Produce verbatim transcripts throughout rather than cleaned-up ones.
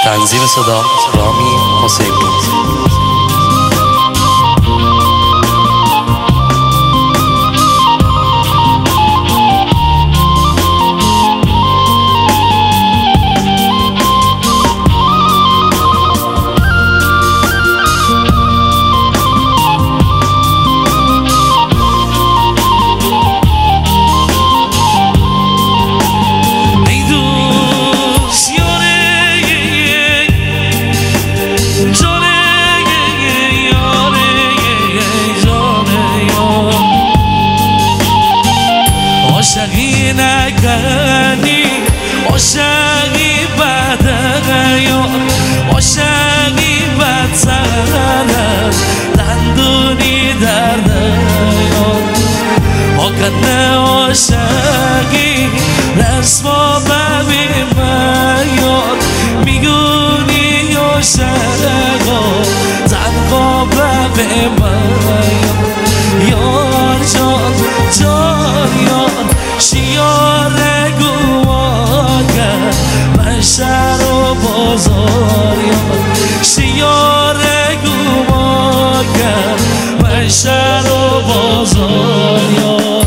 تنظیم صدا رامی حسینی. عاشقی نکنی عاشقی بده یا عاشقی بدتره دندونی درده یا آکنه عاشقی رسما ببین یاد میگونی عاشقا تنها ببین یار جان جان یار شیاره گواگه من شهر و بازار یار شیاره گواگه من شهر و بازار یار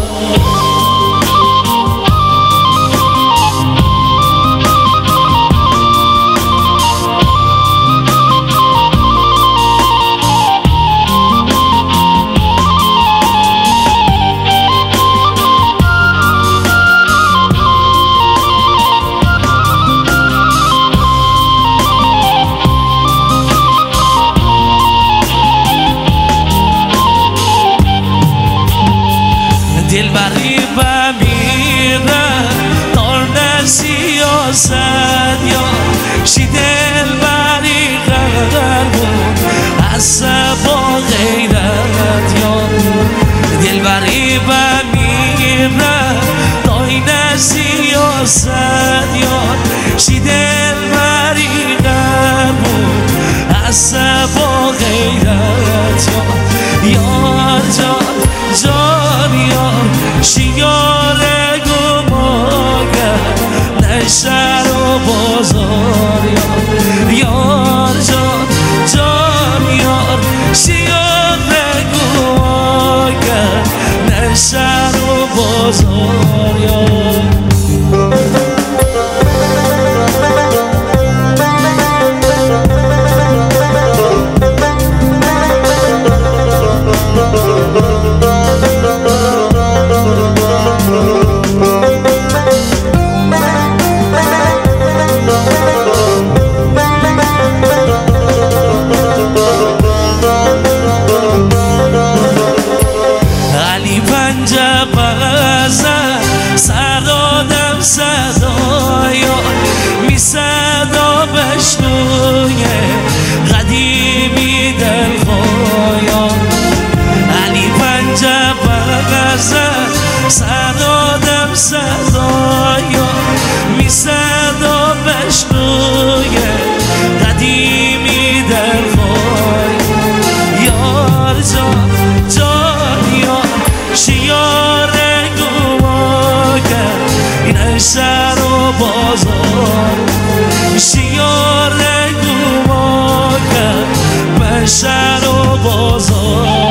دل بری بمیره دار سیاست یا شی دل بری قربون عصب و غیرت یا دل بری بمیره دار سیاست یا شی دل بری قربون عصب و غیرت یا یار جان جان یار شیاره گماگه نشر و بازار یار یار جان جان یار شیاره گماگه نشر و بازار یار سرادم صدایا می صدا بشنوی قدیمی دلخوایا علی پنجه بغزه سرادم صدایا می صدا بشنوی قدیمی دلخوایا یار جان جان یار شیاره این شهر و بازار شیاره گواگه من شهر و بازار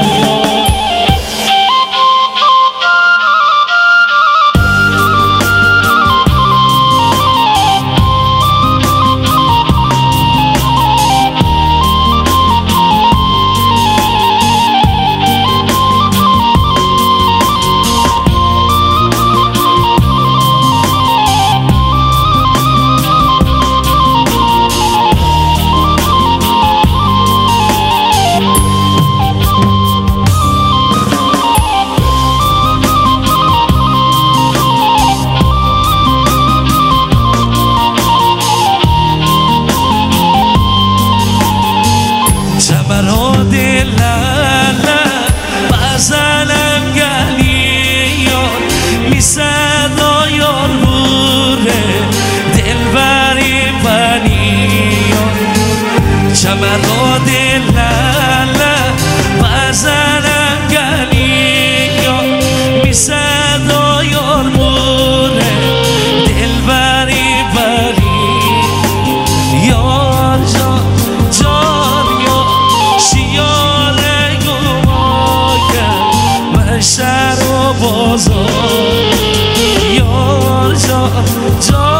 مراد لاله بزنم گلی یا می صدا یار مونه دل بری بری یا بازار یار جان جان